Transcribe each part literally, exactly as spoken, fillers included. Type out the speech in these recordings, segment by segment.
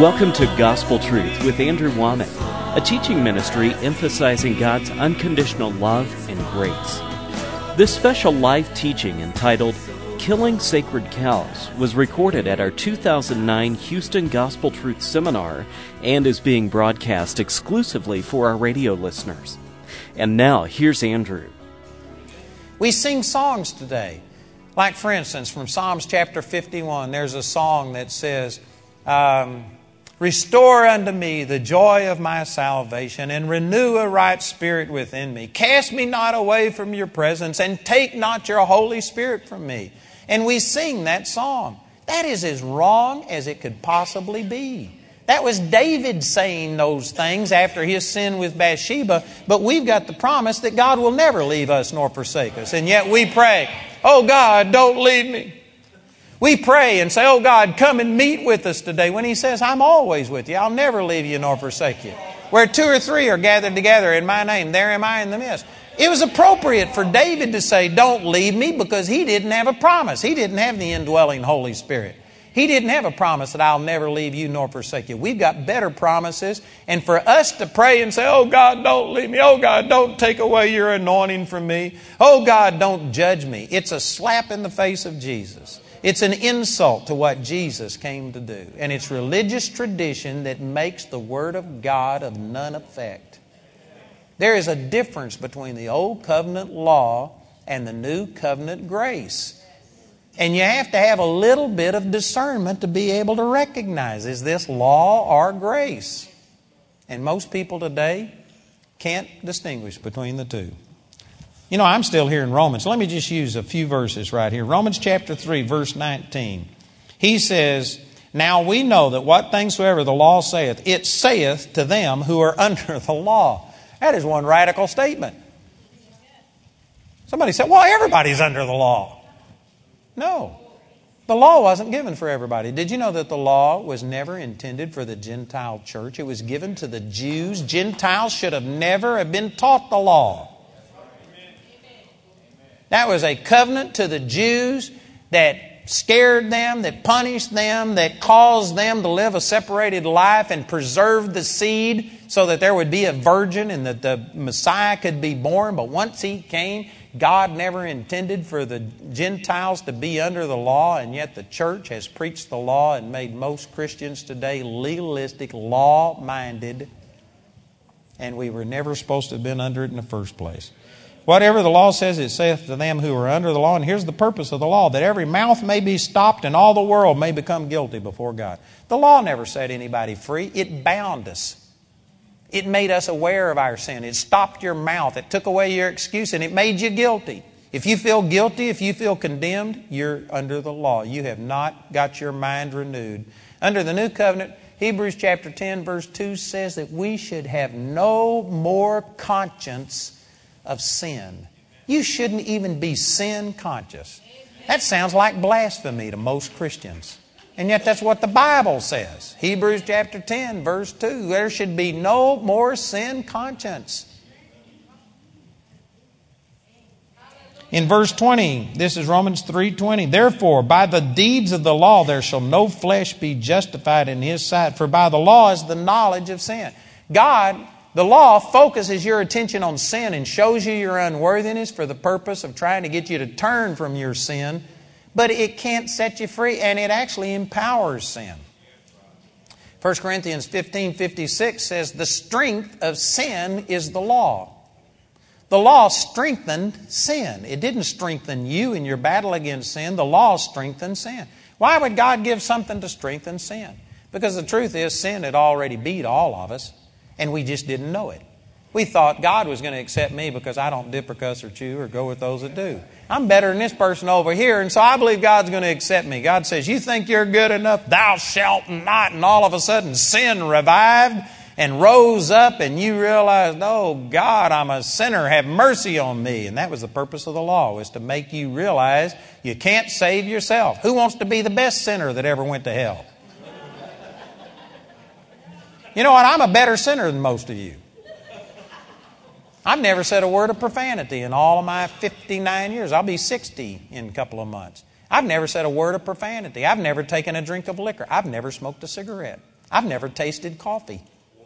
Welcome to Gospel Truth with Andrew Womack, a teaching ministry emphasizing God's unconditional love and grace. This special live teaching entitled Killing Sacred Cows was recorded at our two thousand nine Houston Gospel Truth Seminar and is being broadcast exclusively for our radio listeners. And now, here's Andrew. We sing songs today. Like, for instance, from Psalms chapter fifty-one, there's a song that says, um, Restore unto me the joy of my salvation, and renew a right spirit within me. Cast me not away from your presence, and take not your Holy Spirit from me. And we sing that song. That is as wrong as it could possibly be. That was David saying those things after his sin with Bathsheba, but we've got the promise that God will never leave us nor forsake us. And yet we pray, oh God, don't leave me. We pray and say, oh God, come and meet with us today. When He says, I'm always with you. I'll never leave you nor forsake you. Where two or three are gathered together in my name, there am I in the midst. It was appropriate for David to say, don't leave me, because he didn't have a promise. He didn't have the indwelling Holy Spirit. He didn't have a promise that I'll never leave you nor forsake you. We've got better promises. And for us to pray and say, oh God, don't leave me. Oh God, don't take away your anointing from me. Oh God, don't judge me. It's a slap in the face of Jesus. It's an insult to what Jesus came to do. And it's religious tradition that makes the Word of God of none effect. There is a difference between the Old Covenant law and the New Covenant grace. And you have to have a little bit of discernment to be able to recognize, is this law or grace? And most people today can't distinguish between the two. You know, I'm still here in Romans. Let me just use a few verses right here. Romans chapter three, verse nineteen. He says, now we know that what things soever the law saith, it saith to them who are under the law. That is one radical statement. Somebody said, well, everybody's under the law. No. The law wasn't given for everybody. Did you know that the law was never intended for the Gentile church? It was given to the Jews. Gentiles should have never have been taught the law. That was a covenant to the Jews that scared them, that punished them, that caused them to live a separated life and preserved the seed so that there would be a virgin and that the Messiah could be born. But once He came, God never intended for the Gentiles to be under the law, and yet the church has preached the law and made most Christians today legalistic, law-minded, and we were never supposed to have been under it in the first place. Whatever the law says, it saith to them who are under the law. And here's the purpose of the law, that every mouth may be stopped and all the world may become guilty before God. The law never set anybody free. It bound us. It made us aware of our sin. It stopped your mouth. It took away your excuse and it made you guilty. If you feel guilty, if you feel condemned, you're under the law. You have not got your mind renewed. Under the new covenant, Hebrews chapter ten verse two says that we should have no more conscience of sin. You shouldn't even be sin conscious. That sounds like blasphemy to most Christians. And yet that's what the Bible says. Hebrews chapter ten verse two. There should be no more sin conscience. In verse twenty, this is Romans three twenty. Therefore, by the deeds of the law there shall no flesh be justified in His sight. For by the law is the knowledge of sin. God, the law focuses your attention on sin and shows you your unworthiness for the purpose of trying to get you to turn from your sin. But it can't set you free, and it actually empowers sin. First Corinthians fifteen fifty-six says, the strength of sin is the law. The law strengthened sin. It didn't strengthen you in your battle against sin. The law strengthened sin. Why would God give something to strengthen sin? Because the truth is, sin had already beat all of us. And we just didn't know it. We thought God was going to accept me because I don't dip or cuss or chew or go with those that do. I'm better than this person over here, and so I believe God's going to accept me. God says, you think you're good enough? Thou shalt not. And all of a sudden sin revived and rose up, and you realized, oh God, I'm a sinner. Have mercy on me. And that was the purpose of the law, was to make you realize you can't save yourself. Who wants to be the best sinner that ever went to hell? You know what? I'm a better sinner than most of you. I've never said a word of profanity in all of my fifty-nine years. I'll be sixty in a couple of months. I've never said a word of profanity. I've never taken a drink of liquor. I've never smoked a cigarette. I've never tasted coffee.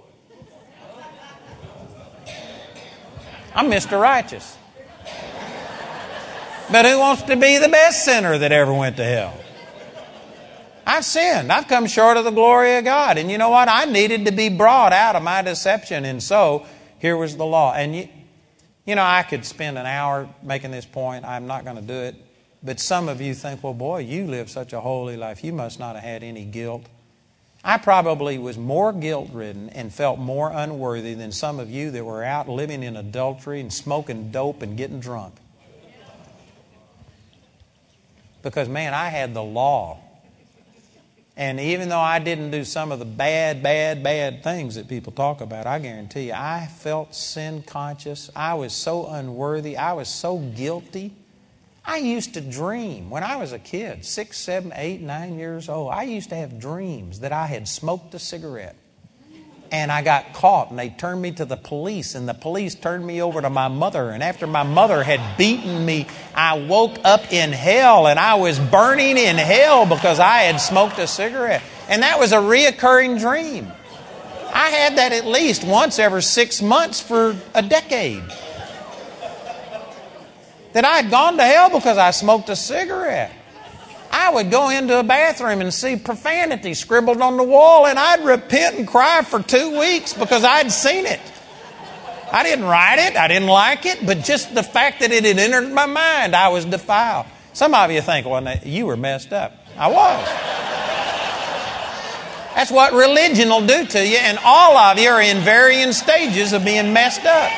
I'm Mister Righteous. But who wants to be the best sinner that ever went to hell? I've sinned. I've come short of the glory of God. And you know what? I needed to be brought out of my deception. And so, here was the law. And you, you know, I could spend an hour making this point. I'm not going to do it. But some of you think, well, boy, you live such a holy life. You must not have had any guilt. I probably was more guilt-ridden and felt more unworthy than some of you that were out living in adultery and smoking dope and getting drunk. Because, man, I had the law. And even though I didn't do some of the bad, bad, bad things that people talk about, I guarantee you, I felt sin conscious. I was so unworthy. I was so guilty. I used to dream when I was a kid, six, seven, eight, nine years old. I used to have dreams that I had smoked a cigarette. And I got caught, and they turned me to the police, and the police turned me over to my mother. And after my mother had beaten me, I woke up in hell, and I was burning in hell because I had smoked a cigarette. And that was a reoccurring dream. I had that at least once every six months for a decade. That I had gone to hell because I smoked a cigarette. I would go into a bathroom and see profanity scribbled on the wall, and I'd repent and cry for two weeks because I'd seen it. I didn't write it. I didn't like it. But just the fact that it had entered my mind, I was defiled. Some of you think, well, you were messed up. I was. That's what religion will do to you, and all of you are in varying stages of being messed up.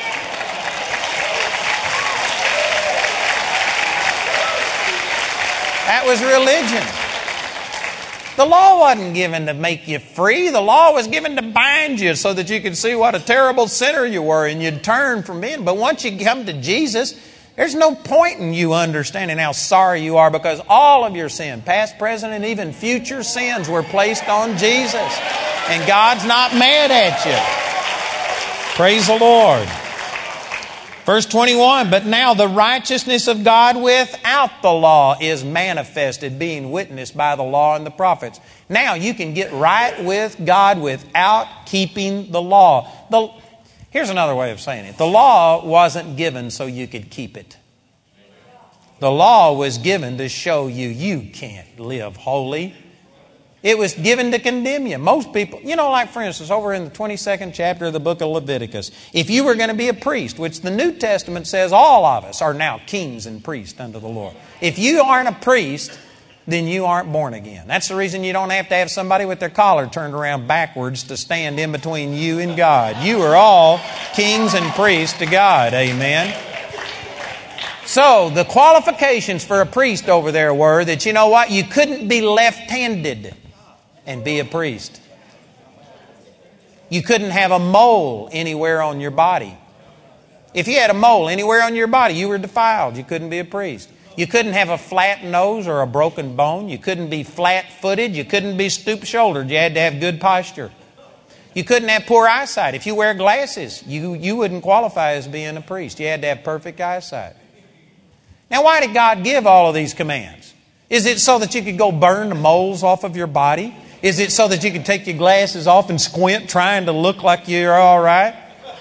That was religion. The law wasn't given to make you free. The law was given to bind you so that you could see what a terrible sinner you were and you'd turn from it. But once you come to Jesus, there's no point in you understanding how sorry you are because all of your sin, past, present, and even future sins were placed on Jesus. And God's not mad at you. Praise the Lord. Verse twenty-one, but now the righteousness of God without the law is manifested, being witnessed by the law and the prophets. Now you can get right with God without keeping the law. The, here's another way of saying it. The law wasn't given so you could keep it. The law was given to show you you can't live holy. It was given to condemn you. Most people, you know, like for instance, over in the twenty-second chapter of the book of Leviticus, if you were going to be a priest, which the New Testament says all of us are now kings and priests unto the Lord. If you aren't a priest, then you aren't born again. That's the reason you don't have to have somebody with their collar turned around backwards to stand in between you and God. You are all kings and priests to God. Amen. So the qualifications for a priest over there were that, you know what, you couldn't be left-handed and be a priest. You couldn't have a mole anywhere on your body. If you had a mole anywhere on your body, you were defiled. You couldn't be a priest. You couldn't have a flat nose or a broken bone. You couldn't be flat-footed. You couldn't be stoop-shouldered. You had to have good posture. You couldn't have poor eyesight. If you wear glasses, you, you wouldn't qualify as being a priest. You had to have perfect eyesight. Now, why did God give all of these commands? Is it so that you could go burn the moles off of your body? Is it so that you could take your glasses off and squint trying to look like you're all right?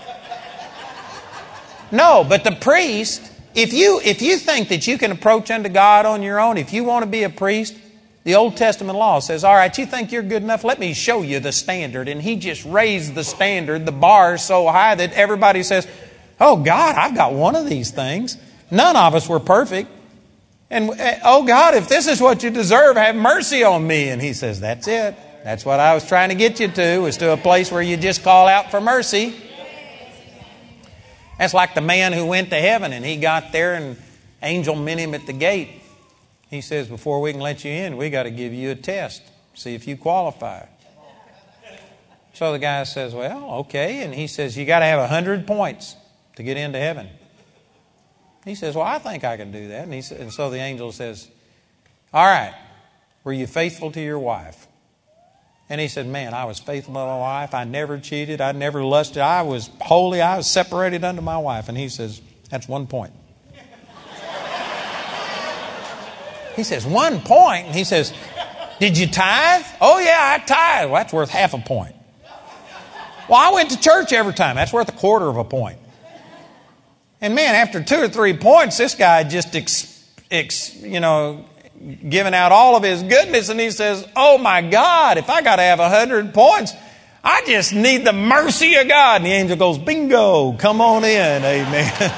No, but the priest, if you, if you think that you can approach unto God on your own, if you want to be a priest, the Old Testament law says, all right, you think you're good enough? Let me show you the standard. And He just raised the standard, the bar so high that everybody says, oh God, I've got one of these things. None of us were perfect. And, oh God, if this is what you deserve, have mercy on me. And He says, that's it. That's what I was trying to get you to, was to a place where you just call out for mercy. That's like the man who went to heaven and he got there and angel met him at the gate. He says, before we can let you in, we got to give you a test. See if you qualify. So the guy says, well, okay. And he says, you got to have a hundred points to get into heaven. He says, well, I think I can do that. And, he, and so the angel says, all right, were you faithful to your wife? And he said, man, I was faithful to my wife. I never cheated. I never lusted. I was holy. I was separated unto my wife. And he says, that's one point. He says, one point? And he says, Did you tithe? Oh, yeah, I tithe. Well, that's worth half a point. Well, I went to church every time. That's worth a quarter of a point. And man, after two or three points, this guy just, ex, ex, you know, giving out all of his goodness. And he says, oh, my God, if I got to have a hundred points, I just need the mercy of God. And the angel goes, bingo, come on in. Amen.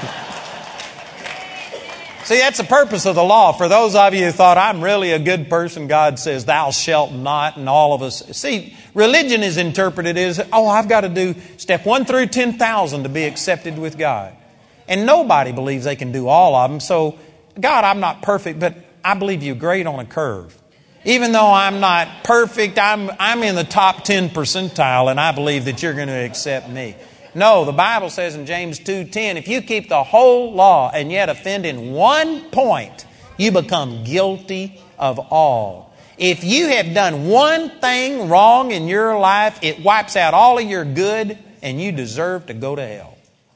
See, that's the purpose of the law. For those of you who thought, I'm really a good person, God says, thou shalt not, and all of us. See, religion is interpreted as, oh, I've got to do step one through ten thousand to be accepted with God. And nobody believes they can do all of them. So, God, I'm not perfect, but I believe you grade on a curve. Even though I'm not perfect, I'm, I'm in the top ten percentile, and I believe that you're going to accept me. No, the Bible says in James two ten, if you keep the whole law and yet offend in one point, you become guilty of all. If you have done one thing wrong in your life, it wipes out all of your good, and you deserve to go to hell.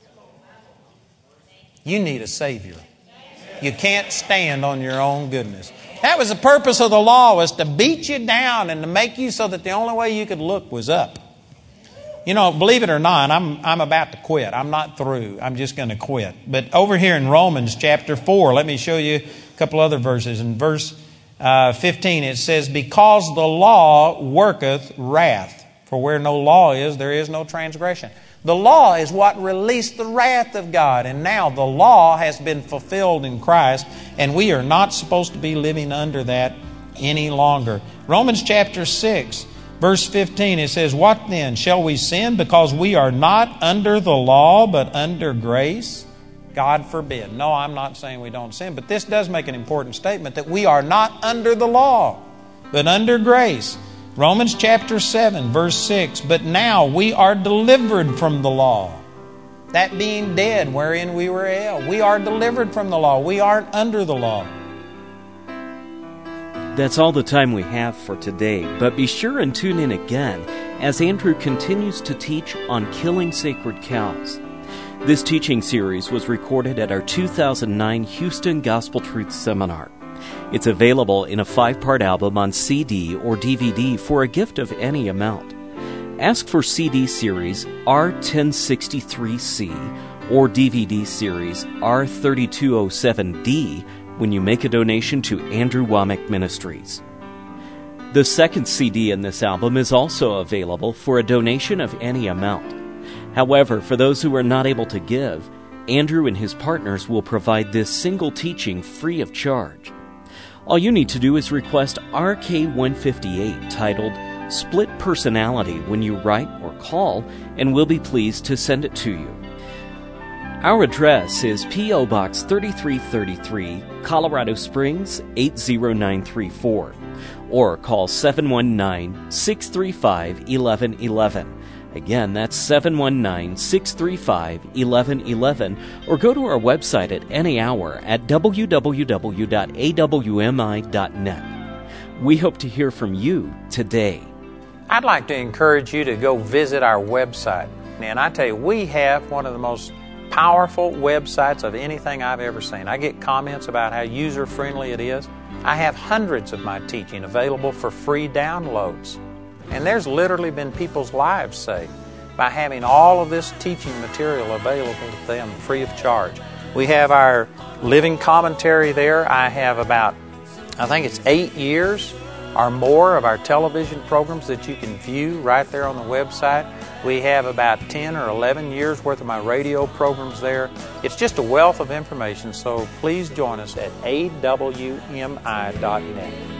You need a Savior. You can't stand on your own goodness. That was the purpose of the law, was to beat you down and to make you so that the only way you could look was up. You know, believe it or not, I'm I'm about to quit. I'm not through. I'm just going to quit. But over here in Romans chapter four, let me show you a couple other verses. In verse uh, fifteen, it says, because the law worketh wrath. For where no law is, there is no transgression. The law is what released the wrath of God. And now the law has been fulfilled in Christ, and we are not supposed to be living under that any longer. Romans chapter six. Verse fifteen, it says, what then? Shall we sin because we are not under the law but under grace? God forbid. No, I'm not saying we don't sin, but this does make an important statement that we are not under the law but under grace. Romans chapter seven, verse six, but now we are delivered from the law. That being dead wherein we were held. We are delivered from the law. We aren't under the law. That's all the time we have for today, but be sure and tune in again as Andrew continues to teach on killing sacred cows. This teaching series was recorded at our two thousand nine Houston Gospel Truth Seminar. It's available in a five-part album on C D or D V D for a gift of any amount. Ask for C D series R ten sixty-three C or D V D series R thirty-two oh seven D when you make a donation to Andrew Wommack Ministries. The second C D in this album is also available for a donation of any amount. However, for those who are not able to give, Andrew and his partners will provide this single teaching free of charge. All you need to do is request R K one fifty-eight titled Split Personality when you write or call, and we'll be pleased to send it to you. Our address is P O Box thirty-three thirty-three, Colorado Springs eight zero nine three four, or call seven one nine, six three five, one one one one. Again, that's seven one nine, six three five, one one one one, or go to our website at any hour at w w w dot a w m i dot net. We hope to hear from you today. I'd like to encourage you to go visit our website. And I tell you, we have one of the most powerful websites of anything I've ever seen. I get comments about how user-friendly it is. I have hundreds of my teaching available for free downloads. And there's literally been people's lives saved by having all of this teaching material available to them free of charge. We have our living commentary there. I have about, I think it's eight years or more of our television programs that you can view right there on the website. We have about ten or eleven years worth of my radio programs there. It's just a wealth of information, so please join us at a w m i dot net.